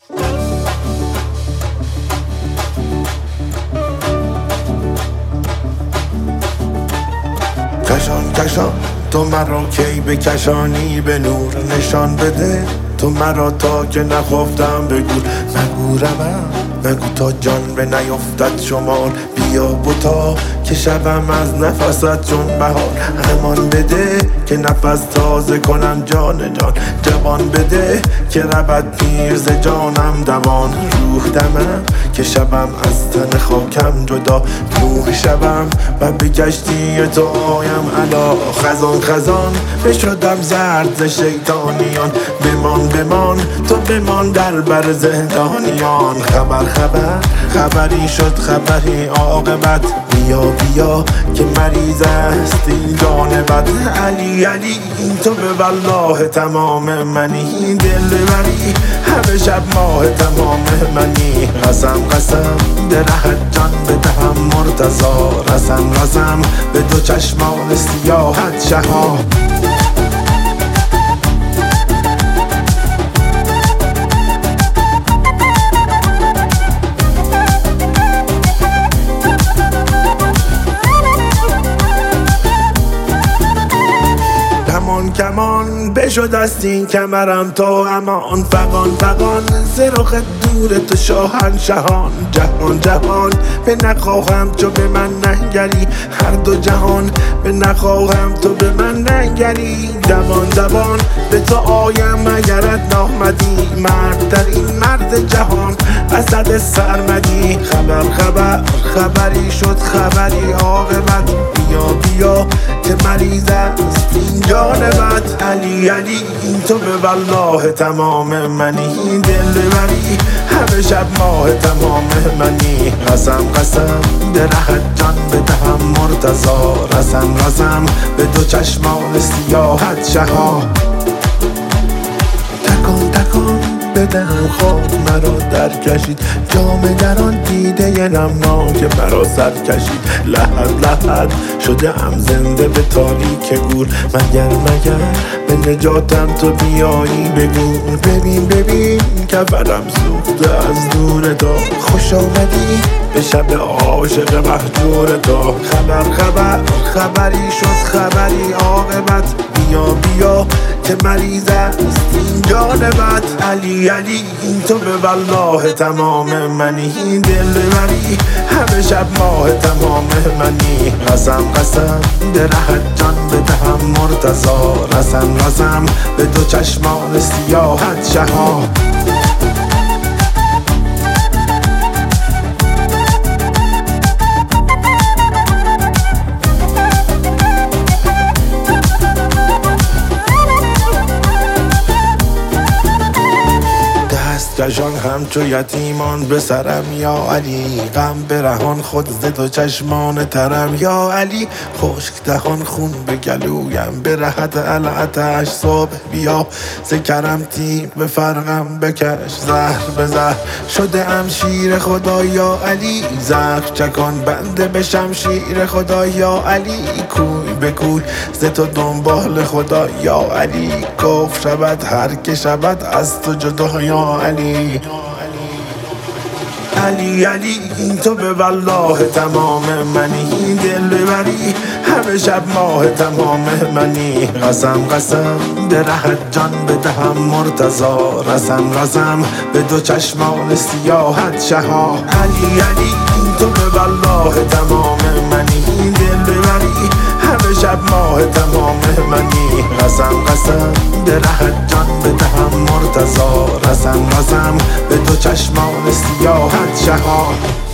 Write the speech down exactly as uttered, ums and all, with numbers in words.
کشان کشان تو مرا کی بکشانی، به نور نشان بده تو مرا تا که نخفتم بگو نگورمم نگو تا جان به نیفتد شمار، بیا بوتا که شبم از نفست چون بهار، امان بده که نفس تازه کنم جان جان، جوان بده که ربط پیر ز جانم دوان، روح دمم که شبم از تن خاکم جدا، نوح شبم و به کشتی تو آیم علا، خزان خزان بشدم زرد ز شیطانیان، بمان بمان تو بمان در بر زندانیان، خبر خبر خبری شد خبری عاقبت، بیا بیا که مریض است این جان بد، علی علی تو به والله تمام منی، دل بری همه شب ماه تمام منی، قسم قسم به رهت جان بدهم مرتضا، رسم رسم به دو چشمان سیاحت شها. کمان کمان بشد است این کمرم تو امان، فغان فغان ز رخ دور تو شاهنشهان، جهان جهان به نخواهم تو به من ننگری، هر دو جهان به نخواهم تو به من ننگری، دوان دوان به تو آیم اگرت نامدی، مرد در این مرد جهان اسد سرمدی، خبر خبر خبری شد خبری عاقبت، بیا بیا که مریض است این جان بد، علی علی تو به والله تمام منی، دل بری همه شب ماه تمام منی، قسم قسم به رهت جان بدهم مرتضا، رسم رسم به دو چشمان سیاحت شها. تکان تکان بدهم خواب مرا در کشید، جام در آن دیده نمناک مرا سر کشید، لحد لحد شده ام زنده به تاریک گور، مگر مگر به نجاتم تو بیایی بگو، ببین ببین کفرم سوخته از دور تو، خوش آمدی به شب عاشق مهجور تو، خبر خبر خبری شد خبری عاقبت، بیا بیا که مریض است این جان بد، علی علی تو به والله تمام منی، دل بری همه شب ماه تمام منی، قسم قسم به رهت جان بدهم مرتضا، رسم رسم به دو چشمان سیاحت شها. کشان همچو یتیمان به سرم یا علی، غم برهان خود ز دو چشمان ترم یا علی، خشک دهان خون به گلویم به رهت العتش، صبح بیا ز کرم تیغ به فرقم بکش، زهر به زهر شده ام شیر خدا یا علی، زهر چکان بنده به شمشیر خدا یا علی، کوی به کوی ز تو دنبال خدا یا علی، کفر شود هر که شود از تو جدا یا علی، علی علی تو به والله تمام منی، دل بری همه شب ماه تمام منی، قسم قسم به رهت جان بدهم مرتضا، رسم رسم به دو چشمان سیاحت شها، علی علی تو به والله تمام منی، دل بری همه شب ماه تمام منی، قسم قسم به رهت جان بدهم مرتضا، رسم رسم به دو چشمان سیاحت شها.